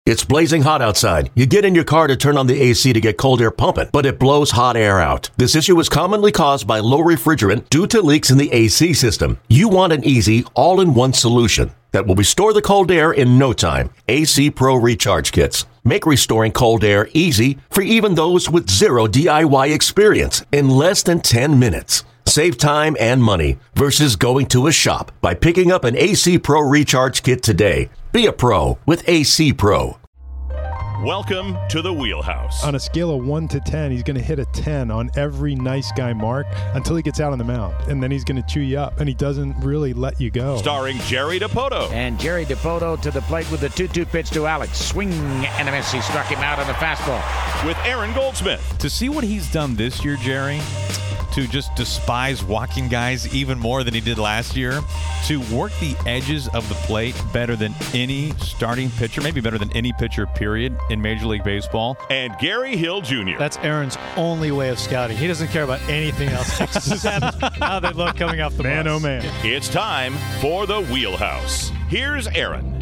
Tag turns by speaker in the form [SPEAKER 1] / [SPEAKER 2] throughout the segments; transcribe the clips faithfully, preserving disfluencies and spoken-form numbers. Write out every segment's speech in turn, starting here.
[SPEAKER 1] It's blazing hot outside. You get in your car to turn on the A C to get cold air pumping, but it blows hot air out. This issue is commonly caused by low refrigerant due to leaks in the A C system. You want an easy, all-in-one solution that will restore the cold air in no time. A C Pro Recharge Kits make restoring cold air easy for even those with zero D I Y experience in less than ten minutes. Save time and money versus going to a shop by picking up an A C Pro Recharge Kit today. Be a pro with A C Pro.
[SPEAKER 2] Welcome to the Wheelhouse.
[SPEAKER 3] On a scale of one to ten, he's going to hit a ten on every nice guy mark until he gets out on the mound. And then he's going to chew you up, and he doesn't really let you go.
[SPEAKER 2] Starring Jerry Dipoto.
[SPEAKER 4] And Jerry Dipoto to the plate with the two two pitch to Alex. Swing and a miss. He struck him out on the fastball.
[SPEAKER 2] With Aaron Goldsmith.
[SPEAKER 5] To see what he's done this year, Jerry, to just despise walking guys even more than he did last year, to work the edges of the plate better than any starting pitcher, maybe better than any pitcher, period, in Major League Baseball.
[SPEAKER 2] And Gary Hill Junior
[SPEAKER 6] That's Aaron's only way of scouting. He doesn't care about anything else except how they look coming off the
[SPEAKER 3] man,
[SPEAKER 6] bus.
[SPEAKER 3] oh man.
[SPEAKER 2] It's time for the Wheelhouse. Here's Aaron.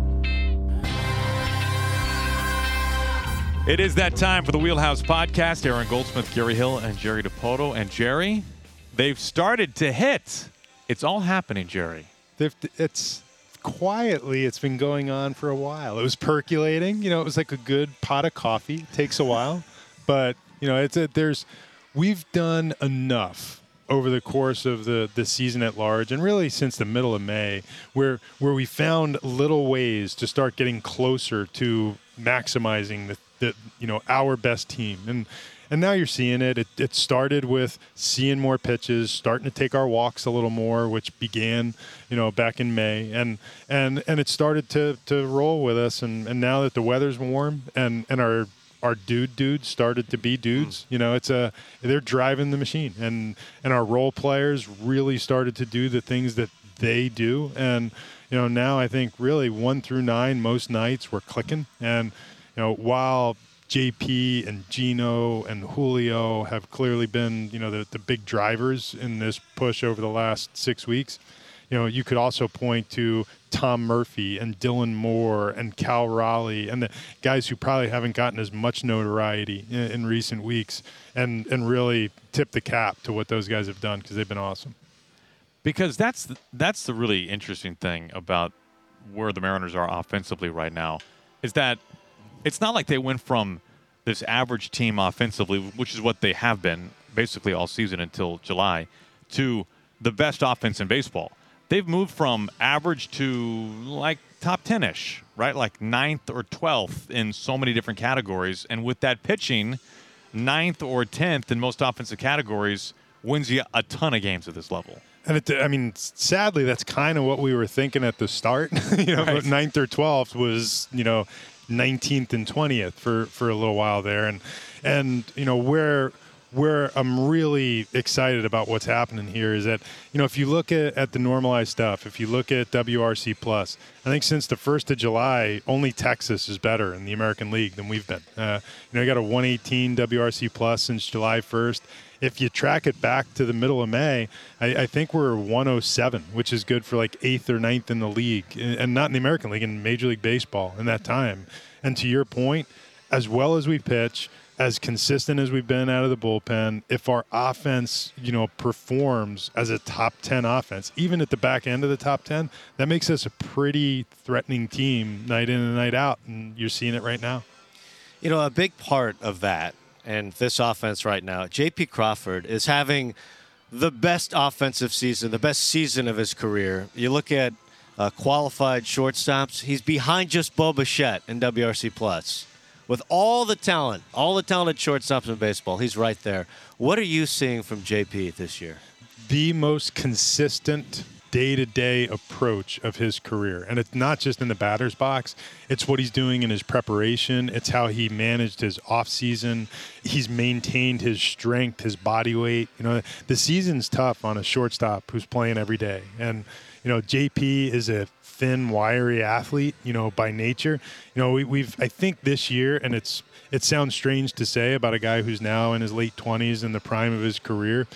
[SPEAKER 5] It is that time for the Wheelhouse Podcast. Aaron Goldsmith, Gary Hill, and Jerry Dipoto. And Jerry, they've started to hit. It's all happening, Jerry.
[SPEAKER 3] It's quietly, it's been going on for a while. It was percolating. You know, it was like a good pot of coffee. It takes a while. But, you know, it's a, there's we've done enough over the course of the, the season at large, and really since the middle of May, where where we found little ways to start getting closer to maximizing the The, you know, our best team. And and now you're seeing it. it. It started with seeing more pitches, starting to take our walks a little more, which began, you know, back in May. And and and it started to to roll with us. And, and now that the weather's warm and, and our our dude dudes started to be dudes, you know, it's a they're driving the machine. And and our role players really started to do the things that they do. And, you know, now I think really one through nine, most nights we're clicking. And you know, while J P and Gino and Julio have clearly been, you know, the, the big drivers in this push over the last six weeks, you know, you could also point to Tom Murphy and Dylan Moore and Cal Raleigh and the guys who probably haven't gotten as much notoriety in, in recent weeks and, and really tip the cap to what those guys have done because they've been awesome.
[SPEAKER 5] Because that's the, that's the really interesting thing about where the Mariners are offensively right now is that it's not like they went from this average team offensively, which is what they have been basically all season until July, to the best offense in baseball. They've moved from average to like top ten-ish, right? Like ninth or twelfth in so many different categories. And with that pitching, ninth or tenth in most offensive categories wins you a ton of games at this level.
[SPEAKER 3] And it, I mean, sadly, that's kind of what we were thinking at the start. you know,
[SPEAKER 5] Right.
[SPEAKER 3] but ninth or twelfth was, you know, nineteenth and twentieth for, for a little while there. And, and you know, where where I'm really excited about what's happening here is that, you know, if you look at, at the normalized stuff, if you look at W R C plus, I think since the first of July, only Texas is better in the American League than we've been. Uh, you know, you got a one eighteen W R C plus since July first. If you track it back to the middle of May, I, I think we're one oh seven, which is good for like eighth or ninth in the league, and not in the American League, in Major League Baseball in that time. And to your point, as well as we pitch, as consistent as we've been out of the bullpen, if our offense, you know, performs as a top ten offense, even at the back end of the top ten, that makes us a pretty threatening team night in and night out, and you're seeing it right now.
[SPEAKER 7] You know, a big part of that and this offense right now, J P Crawford is having the best offensive season, the best season of his career. You look at uh, qualified shortstops, he's behind just Bo Bichette in W R C plus. With all the talent, all the talented shortstops in baseball, he's right there. What are you seeing from J P this year?
[SPEAKER 3] The most consistent day-to-day approach of his career. And it's not just in the batter's box. It's what he's doing in his preparation. It's how he managed his offseason. He's maintained his strength, his body weight. You know, the season's tough on a shortstop who's playing every day. And, you know, J P is a thin, wiry athlete, you know, by nature. You know, we, we've, I think this year, and it's, it sounds strange to say about a guy who's now in his late twenties in the prime of his career,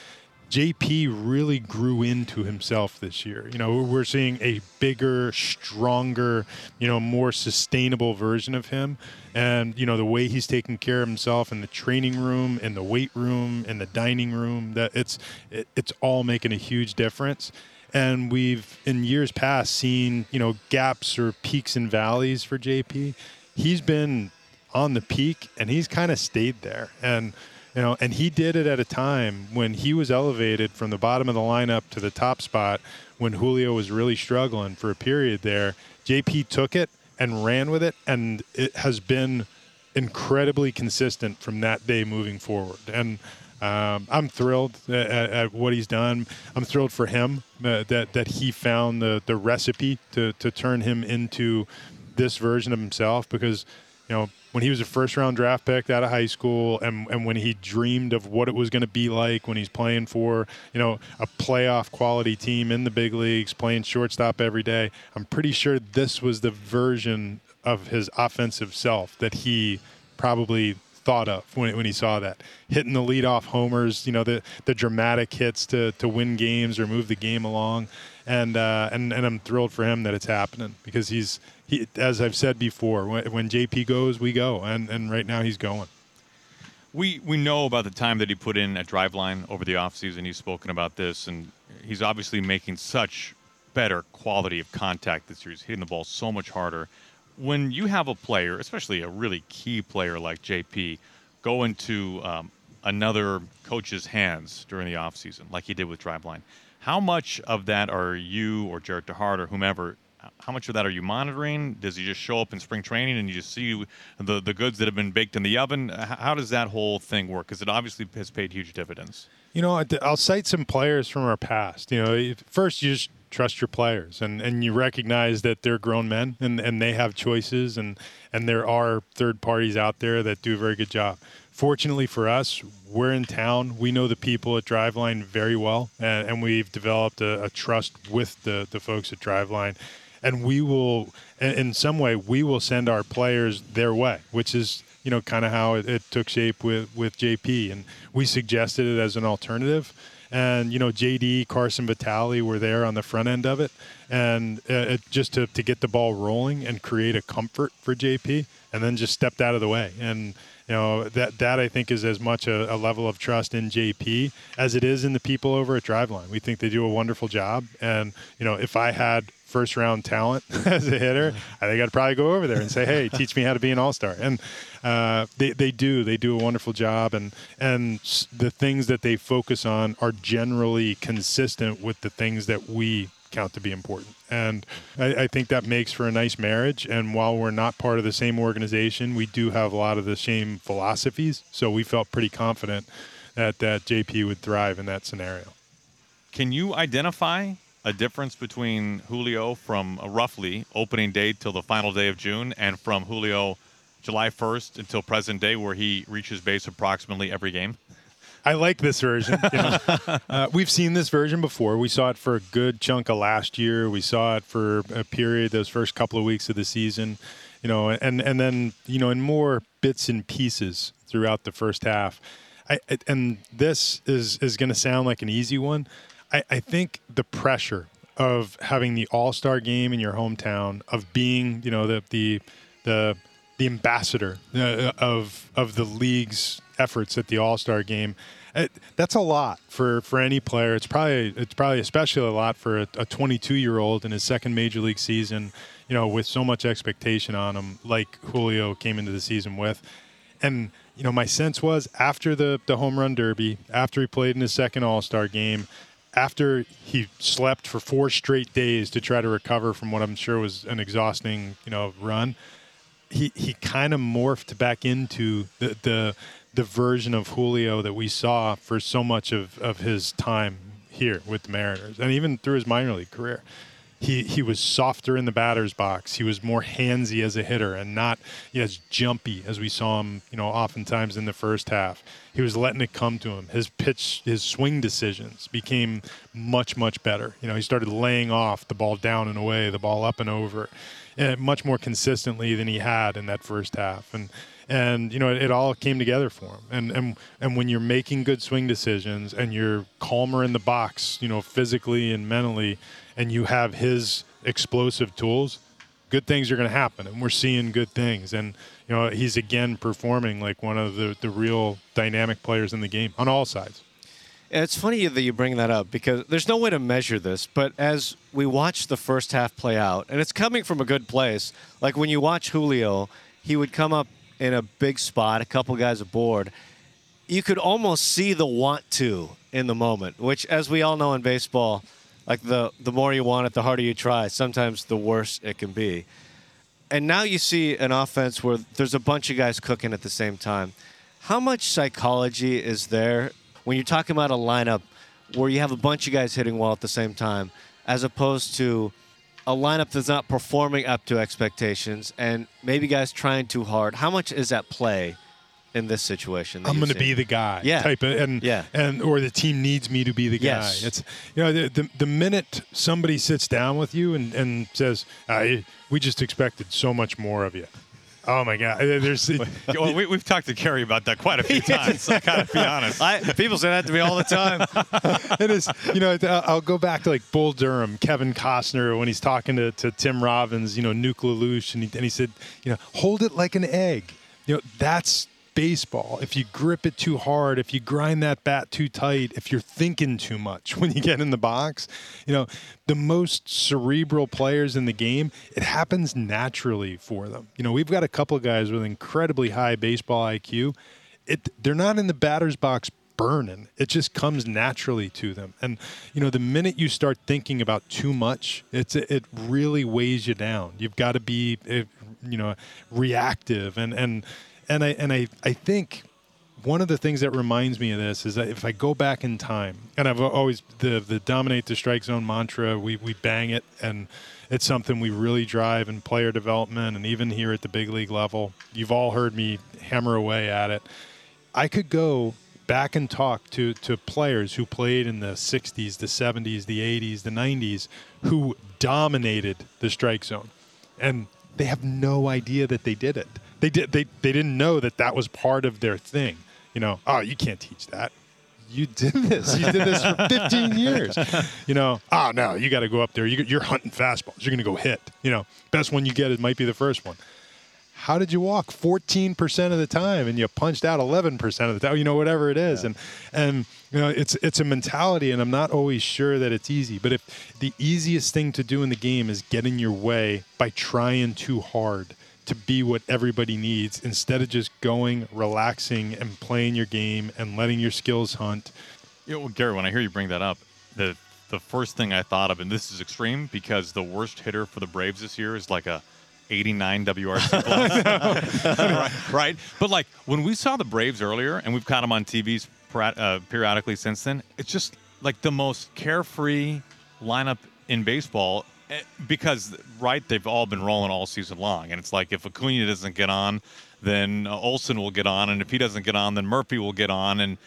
[SPEAKER 3] J P really grew into himself this year. You know, we're seeing a bigger, stronger, you know, more sustainable version of him. And, you know, the way he's taking care of himself in the training room, in the weight room, in the dining room, that it's it, it's all making a huge difference. And we've, in years past, seen, you know, gaps or peaks and valleys for J P. He's been on the peak, and he's kind of stayed there. And You know, and he did it at a time when he was elevated from the bottom of the lineup to the top spot when Julio was really struggling for a period there. J P took it and ran with it, and it has been incredibly consistent from that day moving forward. And um, I'm thrilled at, at what he's done. I'm thrilled for him uh, that that he found the the recipe to to turn him into this version of himself, because, you know, when he was a first-round draft pick out of high school, and, and when he dreamed of what it was going to be like when he's playing for, you know, a playoff quality team in the big leagues, playing shortstop every day, I'm pretty sure this was the version of his offensive self that he probably thought of when, when he saw that. Hitting the leadoff homers, you know, the, the dramatic hits to, to win games or move the game along. And, uh, and and I'm thrilled for him that it's happening, because he's he as I've said before, when, when J P goes, we go, and, and right now he's going.
[SPEAKER 5] We we know about the time that he put in at Driveline over the offseason. He's spoken about this, and he's obviously making such better quality of contact this year. He's hitting the ball so much harder. When you have a player, especially a really key player like J P, go into um, another coach's hands during the offseason, like he did with Driveline, how much of that are you or Jarrett DeHart or whomever, how much of that are you monitoring? Does he just show up in spring training and you just see the, the goods that have been baked in the oven? How does that whole thing work? Because it obviously has paid huge dividends.
[SPEAKER 3] You know, I'll cite some players from our past. You know, first you just trust your players, and, and you recognize that they're grown men, and, and they have choices, and, and there are third parties out there that do a very good job. Fortunately for us, we're in town. We know the people at Driveline very well, and, and we've developed a, a trust with the, the folks at Driveline. And we will, in some way, we will send our players their way, which is, you know, kind of how it, it took shape with, with J P. And we suggested it as an alternative. And, you know, J D, Carson Vitale were there on the front end of it. And uh, it, just to, to get the ball rolling and create a comfort for J P, and then just stepped out of the way. And, you know, that, that I think is as much a, a level of trust in J P as it is in the people over at Driveline. We think they do a wonderful job. And, you know, if I had first round talent as a hitter, I think I'd probably go over there and say, hey, teach me how to be an all-star. And uh, they, they do. They do a wonderful job. And, and the things that they focus on are generally consistent with the things that we count to be important. And I, I think that makes for a nice marriage. And while we're not part of the same organization, we do have a lot of the same philosophies. So we felt pretty confident that, that J P would thrive in that scenario.
[SPEAKER 5] Can you identify a difference between Julio from a roughly opening day till the final day of June, and from Julio July first until present day, where he reaches base approximately every game?
[SPEAKER 3] I like this version. You know, uh, we've seen this version before. We saw it for a good chunk of last year. We saw it for a period, those first couple of weeks of the season, you know, and, and then, you know, in more bits and pieces throughout the first half. I, and this is, is going to sound like an easy one. I, I think the pressure of having the All-Star game in your hometown, of being, you know, the the the, the ambassador uh, of of the league's efforts at the All-Star game, it, that's a lot for, for any player. It's probably it's probably especially a lot for a, a twenty-two-year-old in his second major league season, you know, with so much expectation on him, like Julio came into the season with. And, you know, my sense was after the, the home run derby, after he played in his second All-Star game, after he slept for four straight days to try to recover from what I'm sure was an exhausting, you know, run, he he kind of morphed back into the, the the version of Julio that we saw for so much of, of his time here with the Mariners, and even through his minor league career. He he was softer in the batter's box. He was more handsy as a hitter, and not you know, as jumpy as we saw him, you know, oftentimes in the first half. He was letting it come to him. His pitch, his swing decisions became much, much better. You know, he started laying off the ball down and away, the ball up and over. uh, much more consistently than he had in that first half. And and you know it, it all came together for him. And and and when you're making good swing decisions and you're calmer in the box, you know, physically and mentally, and you have his explosive tools, good things are going to happen, and we're seeing good things. And you know, he's again performing like one of the, the real dynamic players in the game on all sides.
[SPEAKER 7] It's funny that you bring that up because there's no way to measure this, but as we watch the first half play out, and it's coming from a good place, like when you watch Julio, he would come up in a big spot, a couple guys aboard. You could almost see the want to in the moment, which, as we all know in baseball, like the, the more you want it, the harder you try. Sometimes the worse it can be. And now you see an offense where there's a bunch of guys cooking at the same time. How much psychology is there when you're talking about a lineup where you have a bunch of guys hitting well at the same time, as opposed to a lineup that's not performing up to expectations and maybe guys trying too hard? How much is at play in this situation?
[SPEAKER 3] I'm going to be the guy.
[SPEAKER 7] Yeah.
[SPEAKER 3] Type of, and
[SPEAKER 7] Yeah.
[SPEAKER 3] and or the team needs me to be the guy.
[SPEAKER 7] Yes.
[SPEAKER 3] It's you know the, the the minute somebody sits down with you and and says, uh, "We just expected so much more of you." Oh my God! There's
[SPEAKER 5] Well, we, we've talked to Kerry about that quite a few times. I gotta be honest.
[SPEAKER 7] I, people say that to me all the time.
[SPEAKER 3] it is, you know, I'll go back to like Bull Durham, Kevin Costner, when he's talking to, to Tim Robbins, you know, Nuke LaLoosh, and he, and he said, you know, hold it like an egg. You know, that's baseball. If you grip it too hard, if you grind that bat too tight, if you're thinking too much when you get in the box, you know, the most cerebral players in the game, it happens naturally for them. You know, we've got a couple of guys with incredibly high baseball I Q. It, they're not in the batter's box burning. It just comes naturally to them. And, you know, the minute you start thinking about too much, it's it really weighs you down. You've got to be, you know, reactive. And, and, and I, and I, I think one of the things that reminds me of this is that if I go back in time, and I've always, the, the dominate the strike zone mantra, we, we bang it, and it's something we really drive in player development and even here at the big league level. You've all heard me hammer away at it. I could go back and talk to, to players who played in the sixties, the seventies, the eighties, the nineties, who dominated the strike zone. And they have no idea that they did it. They did. They, they didn't know that that was part of their thing. You know, oh, you can't teach that. You did this. You did this for fifteen years. You know, oh, no, you got to go up there. You, you're hunting fastballs. You're going to go hit. You know, best one you get it might be the first one. How did you walk fourteen percent of the time and you punched out eleven percent of the time, you know, whatever it is. Yeah. And, and you know, it's it's a mentality, and I'm not always sure that it's easy. But if the easiest thing to do in the game is get in your way by trying too hard to be what everybody needs, instead of just going, relaxing, and playing your game and letting your skills hunt.
[SPEAKER 5] You know, Gary, when I hear you bring that up, the the first thing I thought of, and this is extreme because the worst hitter for the Braves this year is like a eighty-nine W R C plus. right, right? But like when we saw the Braves earlier, and we've caught them on T Vs uh, periodically since then, it's just like the most carefree lineup in baseball because, right, they've all been rolling all season long. And it's like if Acuna doesn't get on, then Olsen will get on. And if he doesn't get on, then Murphy will get on. And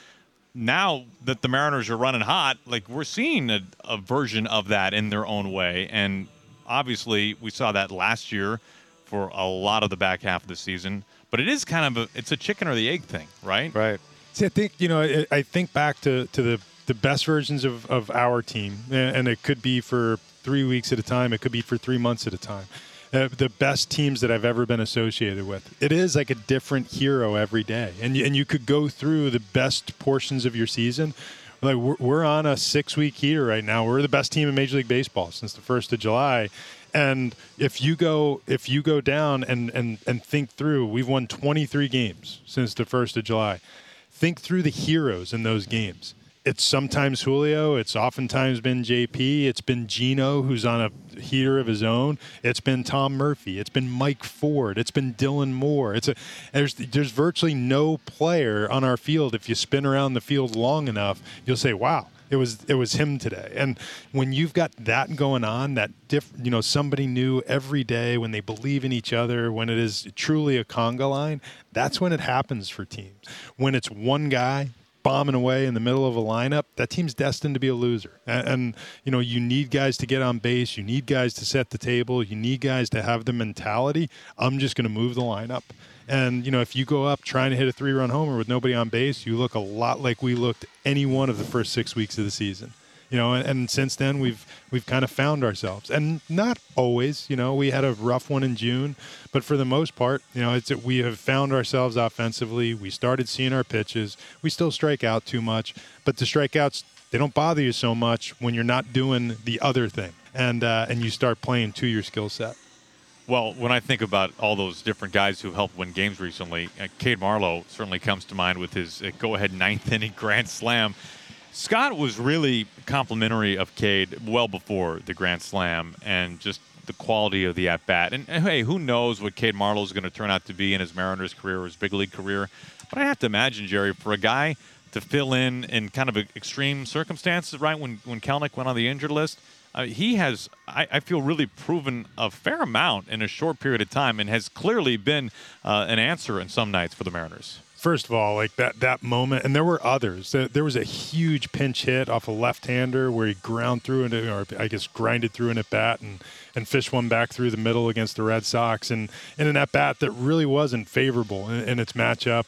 [SPEAKER 5] now that the Mariners are running hot, like we're seeing a, a version of that in their own way. And obviously, we saw that last year for a lot of the back half of the season. But it is kind of a, it's a chicken or the egg thing, right?
[SPEAKER 7] Right.
[SPEAKER 3] See, I think, you know, I, I think back to, to the, the best versions of, of our team, and it could be for three weeks at a time. It could be for three months at a time. Uh, the best teams that I've ever been associated with. It is like a different hero every day. And you, and you could go through the best portions of your season. Like we're, we're on a six-week heater right now. We're the best team in Major League Baseball since the first of July. And if you go if you go down and, and, and think through, we've won twenty-three games since the first of July. Think through the heroes in those games. It's sometimes Julio. It's oftentimes been J P. It's been Gino, who's on a heater of his own. It's been Tom Murphy. It's been Mike Ford. It's been Dylan Moore. It's a there's there's virtually no player on our field. If you spin around the field long enough, you'll say, "Wow, it was it was him today." And when you've got that going on, that diff, you know, somebody new every day, when they believe in each other, when it is truly a conga line, that's when it happens for teams. When it's one guy bombing away in the middle of a lineup, that team's destined to be a loser. And, and, you know, you need guys to get on base. You need guys to set the table. You need guys to have the mentality, I'm just going to move the lineup. And, you know, if you go up trying to hit a three-run homer with nobody on base, you look a lot like we looked any one of the first six weeks of the season. You know, and, and since then we've we've kind of found ourselves, and not always. You know, we had a rough one in June, but for the most part, you know, it's we have found ourselves offensively. We started seeing our pitches. We still strike out too much, but the strikeouts, they don't bother you so much when you're not doing the other thing, and uh, and you start playing to your skill set.
[SPEAKER 5] Well, when I think about all those different guys who helped win games recently, uh, Cade Marlowe certainly comes to mind with his uh, go-ahead ninth inning grand slam. Scott was really complimentary of Cade well before the grand slam and just the quality of the at-bat. And, and hey, who knows what Cade Marlowe is going to turn out to be in his Mariners career or his big league career. But I have to imagine, Jerry, for a guy to fill in in kind of extreme circumstances, right, when, when Kelenic went on the injured list, uh, he has, I, I feel, really proven a fair amount in a short period of time and has clearly been uh, an answer in some nights for the Mariners.
[SPEAKER 3] First of all, like that that moment, and there were others. There, there was a huge pinch hit off a left-hander where he ground through it, or I guess grinded through an at-bat and, and fished one back through the middle against the Red Sox, and in an at-bat that really wasn't favorable in, in its matchup.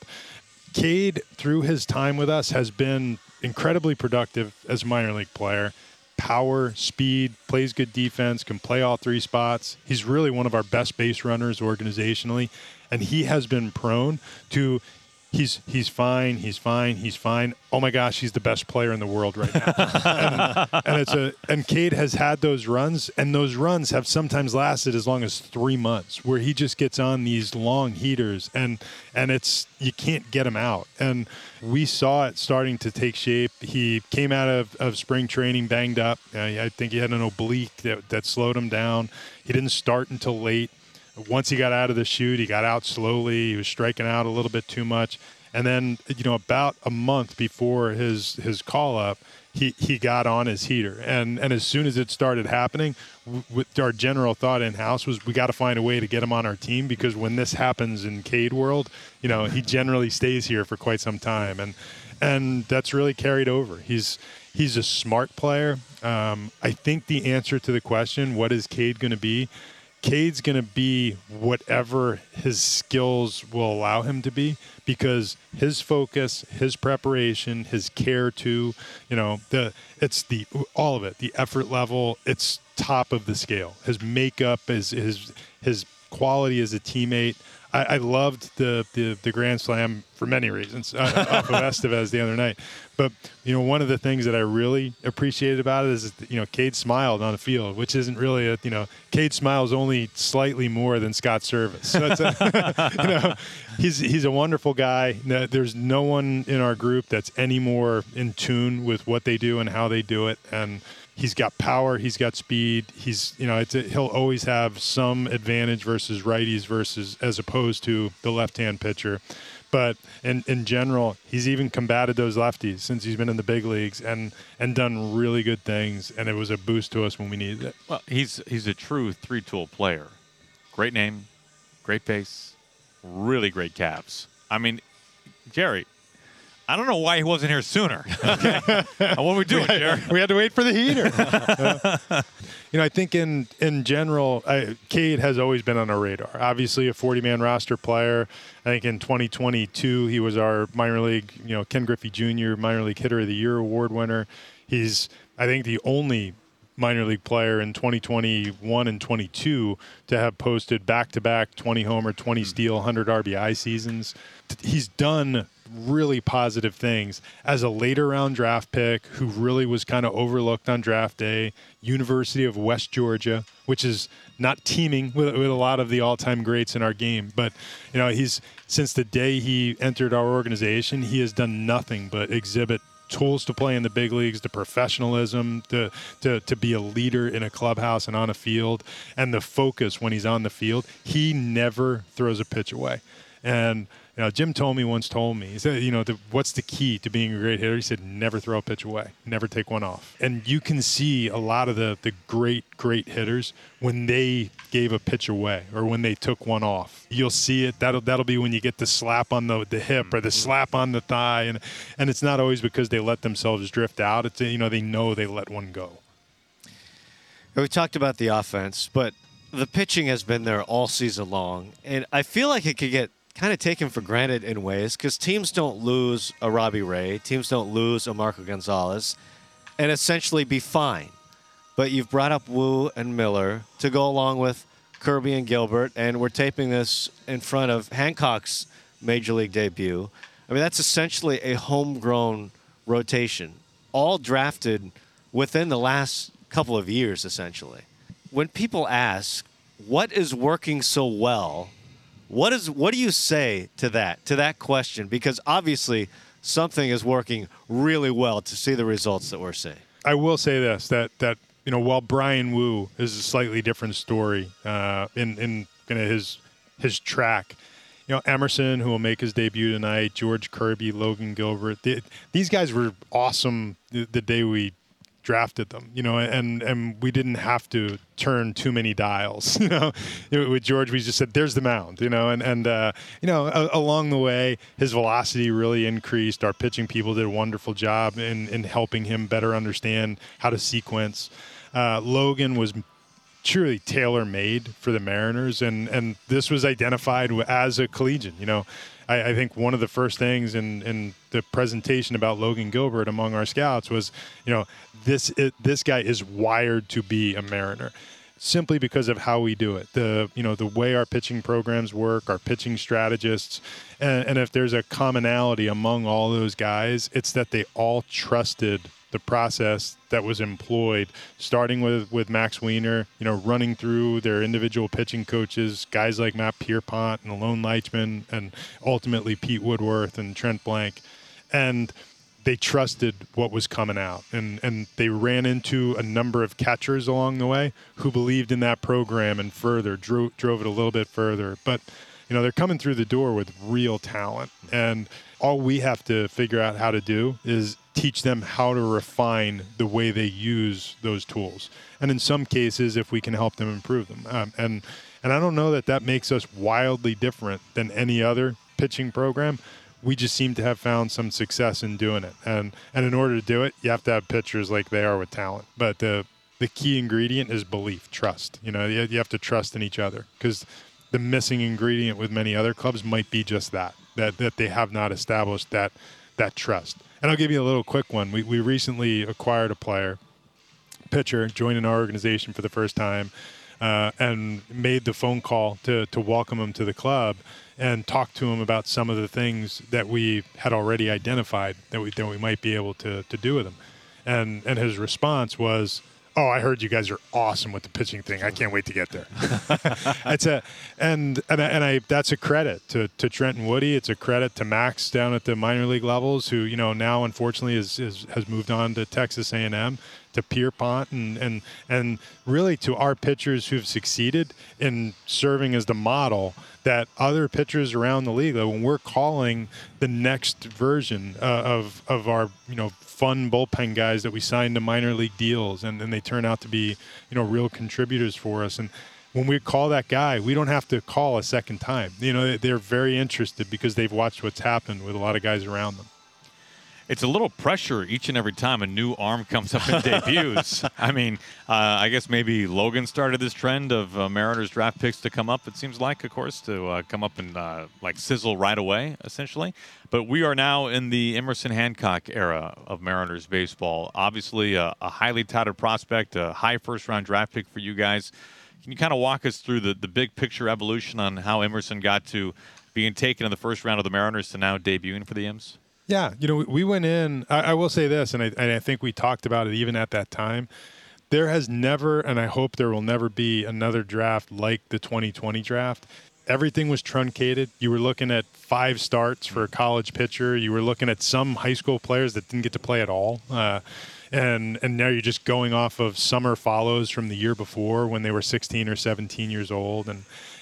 [SPEAKER 3] Cade, through his time with us, has been incredibly productive as a minor league player. Power, speed, plays good defense, can play all three spots. He's really one of our best base runners organizationally, and he has been prone to – He's he's fine. He's fine. He's fine. Oh my gosh, he's the best player in the world right now. and, and it's a and Cade has had those runs, and those runs have sometimes lasted as long as three months, where he just gets on these long heaters, and and it's you can't get him out. And we saw it starting to take shape. He came out of, of spring training banged up. Uh, I think he had an oblique that, that slowed him down. He didn't start until late. Once he got out of the chute, he got out slowly. He was striking out a little bit too much. And then, you know, about a month before his his call-up, he, he got on his heater. And and as soon as it started happening, w- with our general thought in-house was we got to find a way to get him on our team, because when this happens in Cade world, you know, he generally stays here for quite some time. And and that's really carried over. He's he's a smart player. Um, I think the answer to the question, what is Cade going to be? Cade's going to be whatever his skills will allow him to be, because his focus, his preparation, his care to, you know, the it's the all of it, the effort level, it's top of the scale. His makeup, his his his quality as a teammate. I, I loved the, the the grand slam for many reasons uh, off of Estevez the other night. But, you know, one of the things that I really appreciated about it is, that, you know, Cade smiled on the field, which isn't really a, you know, Cade smiles only slightly more than Scott Service. So it's a, you know, he's he's a wonderful guy. There's no one in our group that's any more in tune with what they do and how they do it. And he's got power. He's got speed. He's, you know, it's a, he'll always have some advantage versus righties versus as opposed to the left-hand pitcher. But in, in general, he's even combated those lefties since he's been in the big leagues and, and done really good things. And it was a boost to us when we needed it.
[SPEAKER 5] Well, he's he's a true three-tool player. Great name, great base, really great calves. I mean, Jerry, I don't know why he wasn't here sooner. Okay. What are we doing, Jerry?
[SPEAKER 3] We had to wait for the heater. uh, you know, I think in in general, I, Cade has always been on our radar. Obviously, a forty-man roster player. I think in twenty twenty-two, he was our minor league, you know, Ken Griffey Junior minor league hitter of the year award winner. He's, I think, the only minor league player in twenty twenty-one and twenty-two to have posted back-to-back twenty homer, twenty steal, one hundred R B I seasons. He's done really positive things as a later round draft pick who really was kind of overlooked on draft day. University of West Georgia, which is not teaming with, with a lot of the all-time greats in our game, but you know, he's since the day he entered our organization, he has done nothing but exhibit tools to play in the big leagues, the professionalism, to, to to be a leader in a clubhouse and on a field, and the focus when he's on the field. He never throws a pitch away. And you know, Jim Thome once told me, he said, you know, the, what's the key to being a great hitter? He said, never throw a pitch away, never take one off. And you can see a lot of the, the great, great hitters when they gave a pitch away or when they took one off. You'll see it. That'll that'll be when you get the slap on the, the hip or the slap on the thigh. And, and it's not always because they let themselves drift out. It's, you know, they know they let one go.
[SPEAKER 7] We talked about the offense, but the pitching has been there all season long. And I feel like it could get kind of taken for granted in ways because teams don't lose a Robbie Ray, teams don't lose a Marco Gonzalez, and essentially be fine. But you've brought up Wu and Miller to go along with Kirby and Gilbert, and we're taping this in front of Hancock's Major League debut. I mean, that's essentially a homegrown rotation, all drafted within the last couple of years, essentially. When people ask, what is working so well, What is what do you say to that, to that question? Because obviously something is working really well to see the results that we're seeing.
[SPEAKER 3] I will say this, that, that you know, while Brian Wu is a slightly different story uh, in, in, in his his track, you know, Emerson, who will make his debut tonight, George Kirby, Logan Gilbert, they, these guys were awesome the, the day we drafted them, you know, and, and we didn't have to turn too many dials, you know. With George, we just said, there's the mound, you know, and, and uh, you know, a, along the way, his velocity really increased. Our pitching people did a wonderful job in, in helping him better understand how to sequence. Uh, Logan was truly tailor-made for the Mariners, and, and this was identified as a collegian, you know. I, I think one of the first things in, in the presentation about Logan Gilbert among our scouts was, you know, this it, this guy is wired to be a Mariner, simply because of how we do it. The you know the way our pitching programs work, our pitching strategists, and, and if there's a commonality among all those guys, it's that they all trusted the process that was employed, starting with, with Max Wiener, you know, running through their individual pitching coaches, guys like Matt Pierpont and Lone Leichman, and ultimately Pete Woodworth and Trent Blank. And they trusted what was coming out. And, and they ran into a number of catchers along the way who believed in that program and further, drove, drove it a little bit further. But, you know, they're coming through the door with real talent. And all we have to figure out how to do is teach them how to refine the way they use those tools. And in some cases, if we can help them improve them. Um, and and I don't know that that makes us wildly different than any other pitching program. We just seem to have found some success in doing it. And and in order to do it, you have to have pitchers like they are with talent. But the the key ingredient is belief, trust. You know, you, you have to trust in each other, because the missing ingredient with many other clubs might be just that, that, that they have not established that that trust. And I'll give you a little quick one. We we recently acquired a player, pitcher, joining our organization for the first time, uh, and made the phone call to to welcome him to the club and talk to him about some of the things that we had already identified that we that we might be able to to do with him. And and his response was, "Oh, I heard you guys are awesome with the pitching thing. I can't wait to get there." It's a, and and I, and I that's a credit to, to Trent and Woody. It's a credit to Max down at the minor league levels, who, you know, now unfortunately is, is has moved on to Texas A and M, to Pierpont, and and and really to our pitchers who've succeeded in serving as the model that other pitchers around the league, when we're calling the next version uh, of of our, you know, fun bullpen guys that we signed to minor league deals, and then they turn out to be, you know, real contributors for us. And when we call that guy, we don't have to call a second time. You know, they're very interested because they've watched what's happened with a lot of guys around them.
[SPEAKER 5] It's a little pressure each and every time a new arm comes up and debuts. I mean, uh, I guess maybe Logan started this trend of uh, Mariners draft picks to come up, it seems like, of course, to uh, come up and uh, like sizzle right away, essentially. But we are now in the Emerson Hancock era of Mariners baseball. Obviously, a, a highly touted prospect, a high first-round draft pick for you guys. Can you kind of walk us through the, the big picture evolution on how Emerson got to being taken in the first round of the Mariners to now debuting for the Imps?
[SPEAKER 3] Yeah, you know, we went in, I, I will say this, and I, and I think we talked about it even at that time. There has never, and I hope there will never be, another draft like the twenty twenty draft. Everything was truncated. You were looking at five starts for a college pitcher. You were looking at some high school players that didn't get to play at all. Uh, and and now you're just going off of summer follows from the year before when they were sixteen or seventeen years old. And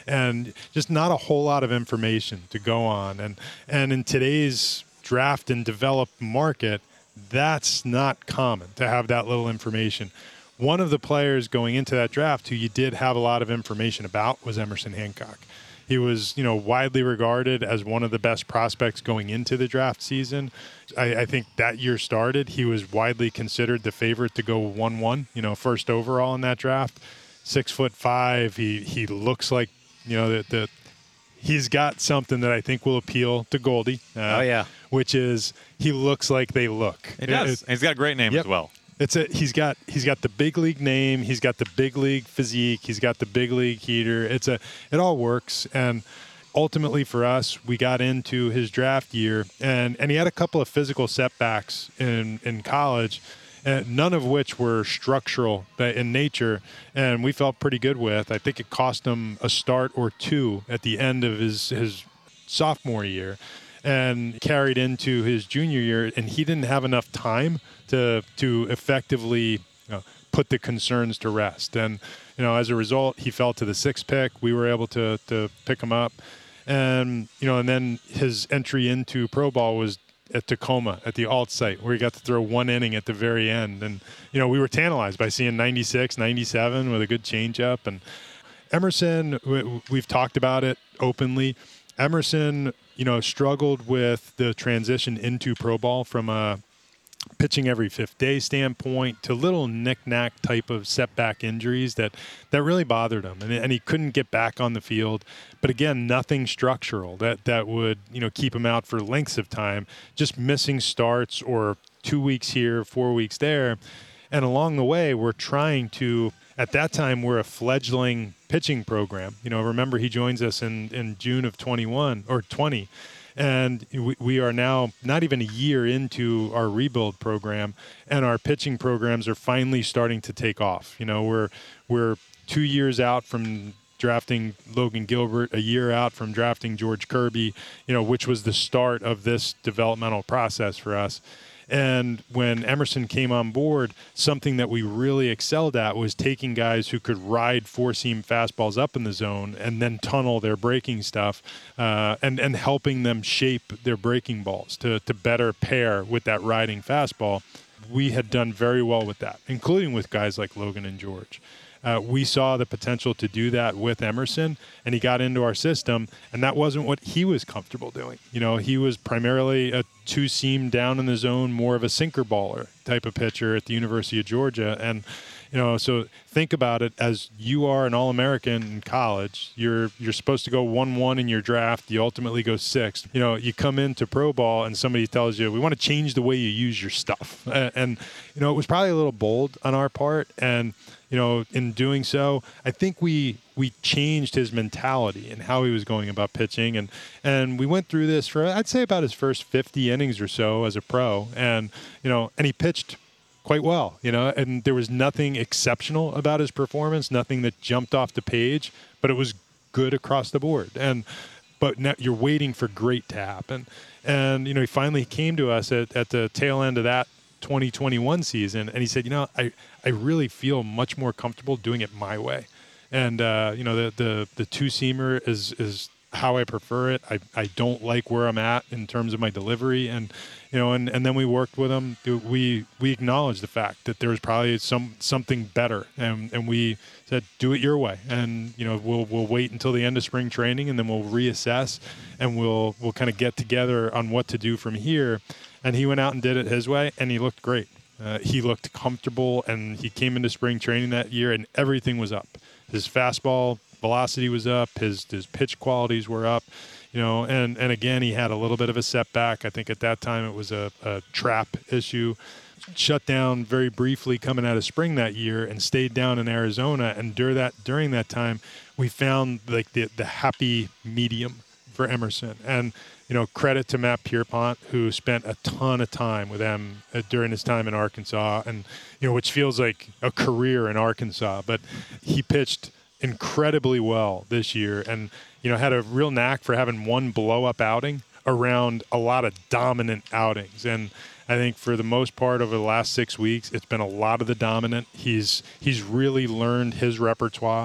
[SPEAKER 3] and just not a whole lot of information to go on. And and in today's draft and developed market, that's not common to have that little information. One of the players going into that draft who you did have a lot of information about was Emerson Hancock. He was, you know, widely regarded as one of the best prospects going into the draft season. I, I think that year started, he was widely considered the favorite to go one one, you know, first overall in that draft. Six foot five. He he looks like, you know, the, the he's got something that I think will appeal to Goldie. Uh,
[SPEAKER 7] Oh, yeah.
[SPEAKER 3] Which is he looks like they look.
[SPEAKER 5] It does.
[SPEAKER 3] It-
[SPEAKER 5] and he's got a great name
[SPEAKER 3] Yep.
[SPEAKER 5] as well.
[SPEAKER 3] It's a he's got he's got the big league name, he's got the big league physique, he's got the big league heater. It's a it all works. And ultimately for us, we got into his draft year, and and he had a couple of physical setbacks in in college, and none of which were structural in nature, and we felt pretty good with. I think it cost him a start or two at the end of his his sophomore year, and carried into his junior year, and he didn't have enough time to to effectively, you know, put the concerns to rest. And you know, as a result, he fell to the sixth pick. We were able to to pick him up, and you know, and then his entry into pro ball was at Tacoma at the alt site, where he got to throw one inning at the very end. And you know, we were tantalized by seeing ninety-six, ninety-seven with a good changeup. And Emerson, we- we've talked about it openly. Emerson, you know, struggled with the transition into pro ball from a pitching every fifth day standpoint to little knick-knack type of setback injuries that, that really bothered him. And, and he couldn't get back on the field. But again, nothing structural that, that would, you know, keep him out for lengths of time, just missing starts or two weeks here, four weeks there. And along the way, we're trying to, at that time, we're a fledgling pitching program. You know, remember he joins us in, in June of twenty-one or twenty. And we, we are now not even a year into our rebuild program, and our pitching programs are finally starting to take off. You know, we're we're two years out from drafting Logan Gilbert, a year out from drafting George Kirby, you know, which was the start of this developmental process for us. And when Emerson came on board, something that we really excelled at was taking guys who could ride four-seam fastballs up in the zone and then tunnel their breaking stuff, uh, and, and helping them shape their breaking balls to, to better pair with that riding fastball. We had done very well with that, including with guys like Logan and George. Uh, we saw the potential to do that with Emerson, and he got into our system, and that wasn't what he was comfortable doing. You know, he was primarily a two-seam down in the zone, more of a sinker baller type of pitcher at the University of Georgia. And, you know, so think about it as you are an All-American in college. You're you're supposed to go one one in your draft. You ultimately go sixth. You know, you come into pro ball and somebody tells you, we want to change the way you use your stuff. And, and you know, it was probably a little bold on our part. And, you know, in doing so, I think we we changed his mentality and how he was going about pitching. And, and we went through this for, I'd say, about his first fifty innings or so as a pro. And, you know, and he pitched quite well, you know, and there was nothing exceptional about his performance, nothing that jumped off the page, but it was good across the board. And but now you're waiting for great to happen. And, you know, he finally came to us at, at the tail end of that twenty twenty-one season, and he said, you know, I, I really feel much more comfortable doing it my way. And, uh, you know, the, the, the two-seamer is is how I prefer it. I, I don't like where I'm at in terms of my delivery. And, you know, and, and then we worked with him. We we acknowledged the fact that there was probably some something better. And, and we said, do it your way. And, you know, we'll we'll wait until the end of spring training, and then we'll reassess, and we'll we'll kind of get together on what to do from here. And he went out and did it his way, and he looked great. Uh, he looked comfortable, and he came into spring training that year, and everything was up. His fastball velocity was up. His his pitch qualities were up. You know, and, and again, he had a little bit of a setback. I think at that time it was a, a trap issue. Shut down very briefly coming out of spring that year and stayed down in Arizona. And during that during that time, we found like the the happy medium for Emerson. And you know, credit to Matt Pierpont, who spent a ton of time with them uh, during his time in Arkansas, and you know, which feels like a career in Arkansas. But he pitched incredibly well this year, and you know, had a real knack for having one blow-up outing around a lot of dominant outings. And I think for the most part over the last six weeks, it's been a lot of the dominant. He's he's really learned his repertoire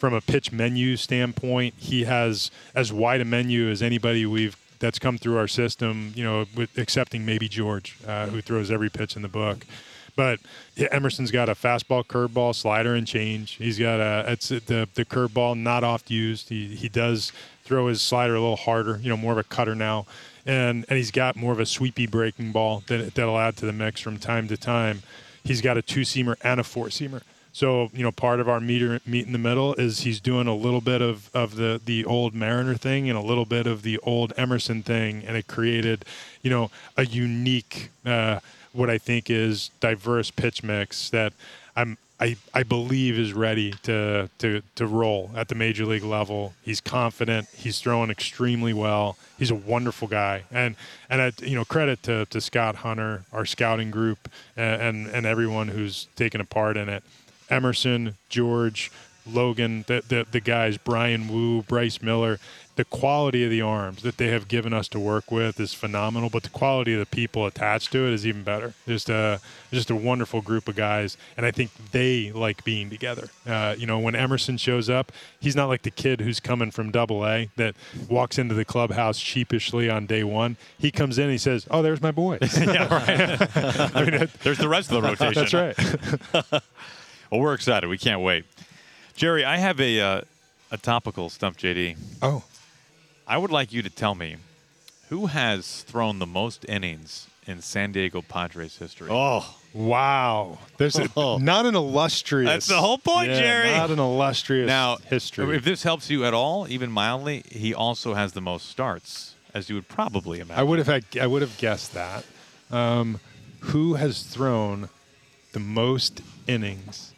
[SPEAKER 3] from a pitch menu standpoint, he has as wide a menu as anybody we've that's come through our system, you know, with, excepting maybe George, uh, who throws every pitch in the book. But yeah, Emerson's got a fastball, curveball, slider, and change. He's got a it's the the curveball not oft used. He he does throw his slider a little harder, you know, more of a cutter now, and and he's got more of a sweepy breaking ball that that'll add to the mix from time to time. He's got a two-seamer and a four-seamer. So, you know, part of our meter, meet in the middle is he's doing a little bit of, of the, the old Mariner thing and a little bit of the old Emerson thing, and it created, you know, a unique, uh, what I think is diverse pitch mix that I'm I, I believe is ready to, to to roll at the major league level. He's confident. He's throwing extremely well. He's a wonderful guy. And and I, you know, credit to, to Scott Hunter, our scouting group, and, and and everyone who's taken a part in it. Emerson, George, Logan, the, the the guys, Brian Wu, Bryce Miller. The quality of the arms that they have given us to work with is phenomenal, but the quality of the people attached to it is even better. Just a just a wonderful group of guys, and I think they like being together. Uh, you know, when Emerson shows up, he's not like the kid who's coming from Double A that walks into the clubhouse sheepishly on day one. He comes in and he says, "Oh, there's my boy."
[SPEAKER 5] Yeah, right. I mean, it, there's the rest of the rotation.
[SPEAKER 3] That's right.
[SPEAKER 5] Well, we're excited. We can't wait. Jerry, I have a uh, a topical Stump J D.
[SPEAKER 3] Oh.
[SPEAKER 5] I would like you to tell me who has thrown the most innings in San Diego Padres history.
[SPEAKER 7] Oh,
[SPEAKER 3] wow. There's a,
[SPEAKER 7] Oh.
[SPEAKER 3] not an illustrious.
[SPEAKER 5] That's the whole point,
[SPEAKER 3] yeah,
[SPEAKER 5] Jerry.
[SPEAKER 3] Not an illustrious
[SPEAKER 5] Now,
[SPEAKER 3] history.
[SPEAKER 5] if this helps you at all, even mildly, he also has the most starts, as you would probably imagine.
[SPEAKER 3] I would have had, I would have guessed that. Um, who has thrown the most innings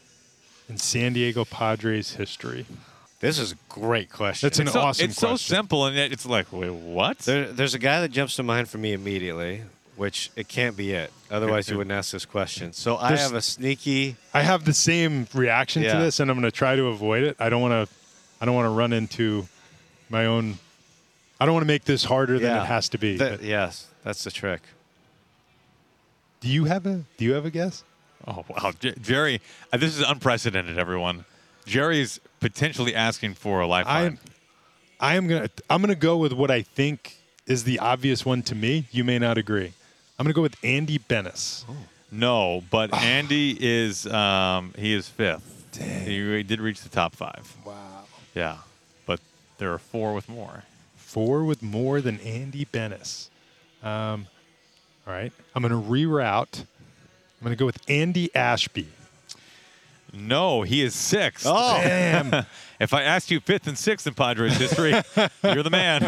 [SPEAKER 3] in San Diego Padres history?
[SPEAKER 7] this is a great question.
[SPEAKER 3] That's an
[SPEAKER 5] It's so,
[SPEAKER 3] awesome
[SPEAKER 5] It's so
[SPEAKER 3] question.
[SPEAKER 5] simple, and yet it's like, wait, what?
[SPEAKER 7] There, there's a guy that jumps to mind for me immediately, which it can't be it. Otherwise, you wouldn't ask this question. So I
[SPEAKER 3] There's-
[SPEAKER 7] have a sneaky.
[SPEAKER 3] I have the same reaction
[SPEAKER 7] Yeah.
[SPEAKER 3] to this, and I'm going to try to avoid it. I don't want to. I don't want to run into my own. I don't want to make this harder than
[SPEAKER 7] Yeah.
[SPEAKER 3] it has to be.
[SPEAKER 7] That- yes, that's the trick.
[SPEAKER 3] do you have a? Do you have a guess?
[SPEAKER 5] Oh, wow. J- Jerry, uh, this is unprecedented, everyone. Jerry's potentially asking for a lifeline.
[SPEAKER 3] I am gonna. I'm gonna go with what I think is the obvious one to me. You may not agree. I'm gonna go with Andy Bennis.
[SPEAKER 5] No, but Andy is um, he is fifth. He, he did reach the top five.
[SPEAKER 3] Wow.
[SPEAKER 5] Yeah, but there are four with more.
[SPEAKER 3] Four with more than Andy Bennis. Um, all right. I'm gonna reroute. I'm gonna go with Andy Ashby.
[SPEAKER 5] No, he is sixth.
[SPEAKER 7] Oh,
[SPEAKER 3] Damn.
[SPEAKER 5] If I asked you fifth and sixth in Padres history, you're the man.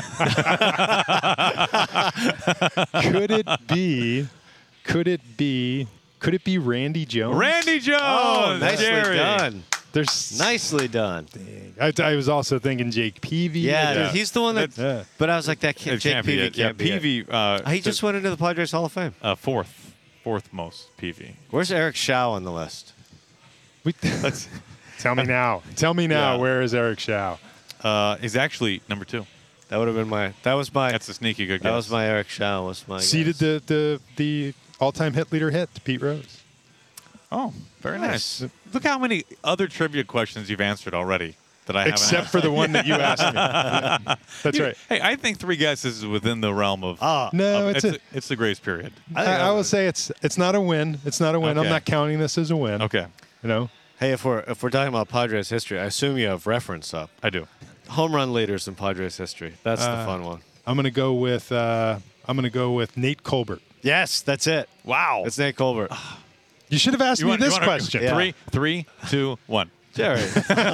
[SPEAKER 3] Could it be? Could it be? Could it be Randy Jones?
[SPEAKER 5] Randy Jones.
[SPEAKER 7] oh nicely
[SPEAKER 5] Jerry.
[SPEAKER 7] done.
[SPEAKER 3] There's
[SPEAKER 7] Nicely done.
[SPEAKER 3] I, I was also thinking Jake Peavy.
[SPEAKER 7] Yeah,
[SPEAKER 5] Yeah.
[SPEAKER 7] dude, he's the one that.
[SPEAKER 3] Yeah.
[SPEAKER 7] But I was like, that can't.
[SPEAKER 5] It
[SPEAKER 7] Jake
[SPEAKER 5] can't
[SPEAKER 7] Peavy
[SPEAKER 5] be it.
[SPEAKER 7] can't
[SPEAKER 5] Yeah,
[SPEAKER 7] be it.
[SPEAKER 5] Peavy. Uh,
[SPEAKER 7] He just went into the Padres Hall of Fame.
[SPEAKER 5] uh, fourth, fourth most P V.
[SPEAKER 7] Where's Eric Shaw on the list?
[SPEAKER 3] We, tell me now. Tell me now.
[SPEAKER 5] Yeah.
[SPEAKER 3] Where is Eric Shaw?
[SPEAKER 5] Uh, he's actually number two.
[SPEAKER 7] That would have been my. That was my.
[SPEAKER 5] That's a sneaky good guess.
[SPEAKER 7] that was my Eric Shaw. Was my.
[SPEAKER 3] Seeded
[SPEAKER 7] guess.
[SPEAKER 3] the, the the all-time hit leader hit to Pete Rose.
[SPEAKER 5] Oh, very nice.
[SPEAKER 3] Nice.
[SPEAKER 5] Look how many other trivia questions you've answered already that I haven't
[SPEAKER 3] Except
[SPEAKER 5] asked.
[SPEAKER 3] for the one that you asked me. Yeah. That's
[SPEAKER 5] You-
[SPEAKER 3] right.
[SPEAKER 5] Hey, I think three guesses is within the realm of.
[SPEAKER 7] Ah,
[SPEAKER 3] No,
[SPEAKER 5] of-
[SPEAKER 3] it's,
[SPEAKER 5] it's,
[SPEAKER 3] a.
[SPEAKER 5] it's the grace period.
[SPEAKER 3] I,
[SPEAKER 7] think
[SPEAKER 3] I
[SPEAKER 7] I
[SPEAKER 3] will
[SPEAKER 7] would-
[SPEAKER 3] say it's it's not a win. It's not a win. I'm
[SPEAKER 5] Okay.
[SPEAKER 3] not counting this as a win.
[SPEAKER 5] Okay,
[SPEAKER 3] You know.
[SPEAKER 7] Hey, if we're if we're talking about Padres history, I assume you have reference up.
[SPEAKER 5] I do.
[SPEAKER 7] Home run leaders in Padres history. That's the
[SPEAKER 3] Uh,
[SPEAKER 7] fun one.
[SPEAKER 3] I'm gonna go with uh, I'm gonna go with Nate Colbert.
[SPEAKER 7] Yes, that's it.
[SPEAKER 5] Wow.
[SPEAKER 7] It's Nate Colbert.
[SPEAKER 3] You should have asked
[SPEAKER 5] You
[SPEAKER 3] me
[SPEAKER 5] want- you
[SPEAKER 3] this
[SPEAKER 5] wanna-
[SPEAKER 3] question.
[SPEAKER 7] Yeah.
[SPEAKER 5] Three, three, two, one.
[SPEAKER 7] Jerry.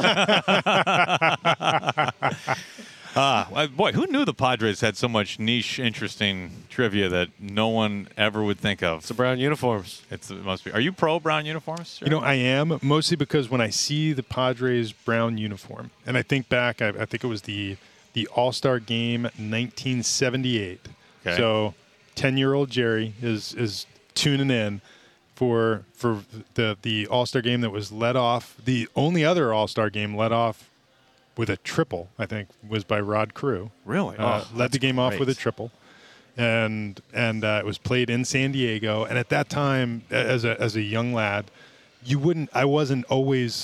[SPEAKER 5] Ah, well, boy, who knew the Padres had so much niche, interesting trivia that no one ever would think of?
[SPEAKER 7] It's the brown uniforms.
[SPEAKER 5] It's, it must be. Are you pro brown uniforms?
[SPEAKER 3] You know, I am mostly because when I see the Padres brown uniform, and I think back, I, I think it was the the All Star Game nineteen seventy-eight.
[SPEAKER 5] Okay.
[SPEAKER 3] So, ten-year-old Jerry is is tuning in for for the the All Star Game that was led off. The only other All Star Game led off with a triple, I think, was by Rod Crew.
[SPEAKER 5] really?
[SPEAKER 3] Uh,
[SPEAKER 7] Oh,
[SPEAKER 3] led the game off
[SPEAKER 7] great.
[SPEAKER 3] with a triple, and and uh, it was played in San Diego. And at that time, a- as a as a young lad, you wouldn't. I wasn't always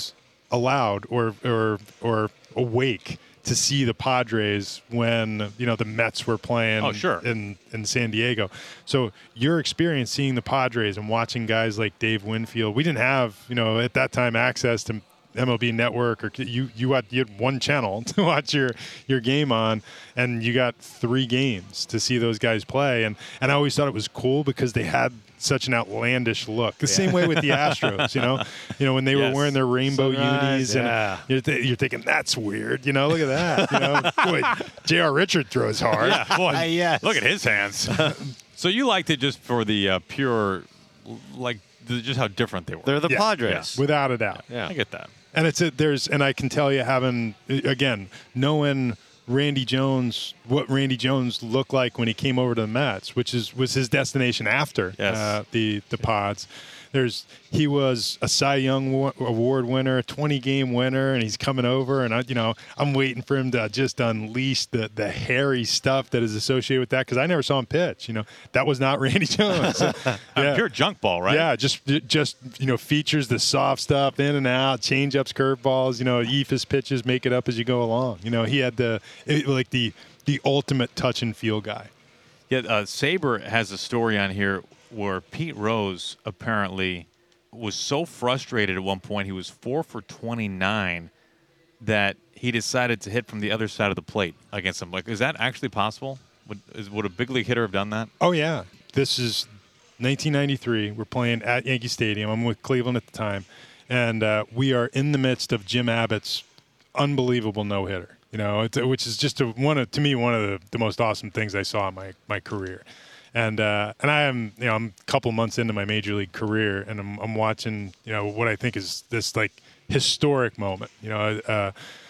[SPEAKER 3] allowed or or or awake to see the Padres when, you know, the Mets were playing
[SPEAKER 5] Oh, sure.
[SPEAKER 3] in, in San Diego. So your experience seeing the Padres and watching guys like Dave Winfield, we didn't have, you know, at that time access to M L B Network, or you you had, you had one channel to watch your, your game on, and you got three games to see those guys play. And, and I always thought it was cool because they had such an outlandish look. The yeah. same way with the Astros, you know, you know when they yes. were wearing their rainbow Sunrise, unis,
[SPEAKER 7] yeah.
[SPEAKER 3] and you're, th- you're thinking that's weird. You know, look at that. You know, boy, J R. Richard throws hard.
[SPEAKER 5] Yeah, boy,
[SPEAKER 7] uh, yes.
[SPEAKER 5] Look at his hands. So you liked it just for the uh, pure, like the, just how different they were.
[SPEAKER 7] They're the
[SPEAKER 3] yeah.
[SPEAKER 7] Padres,
[SPEAKER 3] yeah. without a doubt.
[SPEAKER 5] Yeah, I get that.
[SPEAKER 3] And it's a, there's and I can tell you, having again knowing Randy Jones, what Randy Jones looked like when he came over to the Mets, which is was his destination after
[SPEAKER 5] yes.
[SPEAKER 3] uh, the the Pods. There's he was a Cy Young Award winner, a twenty game winner, and he's coming over, and I, you know, I'm waiting for him to just unleash the the hairy stuff that is associated with that, because I never saw him pitch. You know, that was not Randy Jones. So,
[SPEAKER 5] yeah. Pure junk ball, right?
[SPEAKER 3] Yeah, just just you know, features the soft stuff in and out, change ups, curveballs. You know, Eephus pitches, make it up as you go along. You know, he had the it, like the the ultimate touch and feel guy.
[SPEAKER 5] Yeah, uh, Saber has a story on here where Pete Rose apparently was so frustrated at one point, he was four for twenty-nine, that he decided to hit from the other side of the plate against him. Like, is that actually possible? Would, is, would a big league hitter have done that?
[SPEAKER 3] Oh, yeah. This is nineteen ninety-three. We're playing at Yankee Stadium. I'm with Cleveland at the time. And uh, we are in the midst of Jim Abbott's unbelievable no-hitter, you know, it's, which is just a, one of, to me, one of the, the most awesome things I saw in my, my career. And uh, and I am, you know, I'm a couple months into my major league career, and I'm I'm watching, you know, what I think is this like historic moment, you know, uh,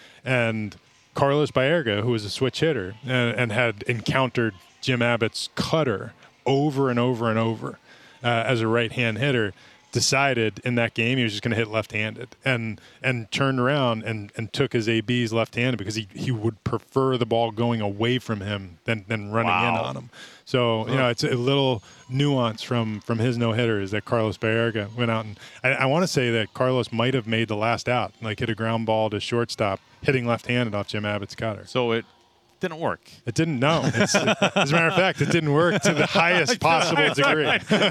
[SPEAKER 3] and Carlos Baerga, who was a switch hitter and, and had encountered Jim Abbott's cutter over and over and over uh, as a right-hand hitter, decided in that game he was just going to hit left-handed, and and turned around and, and took his A Bs left-handed because he, he would prefer the ball going away from him than, than running
[SPEAKER 5] wow.
[SPEAKER 3] in on him. So, you know, it's a little nuance from, from his no-hitter is that Carlos Baerga went out, and I, I want to say that Carlos might have made the last out, like hit a ground ball to shortstop, hitting left-handed off Jim Abbott's cutter.
[SPEAKER 5] So it didn't work.
[SPEAKER 3] It didn't, no. It's, it, as a matter of fact, it didn't work to the highest possible degree.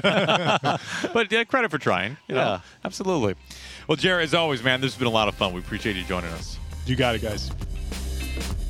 [SPEAKER 5] But yeah, credit for trying. You know,
[SPEAKER 7] yeah,
[SPEAKER 5] absolutely. Well, Jerry, as always, man, this has been a lot of fun. We appreciate you joining us.
[SPEAKER 3] You got it, guys.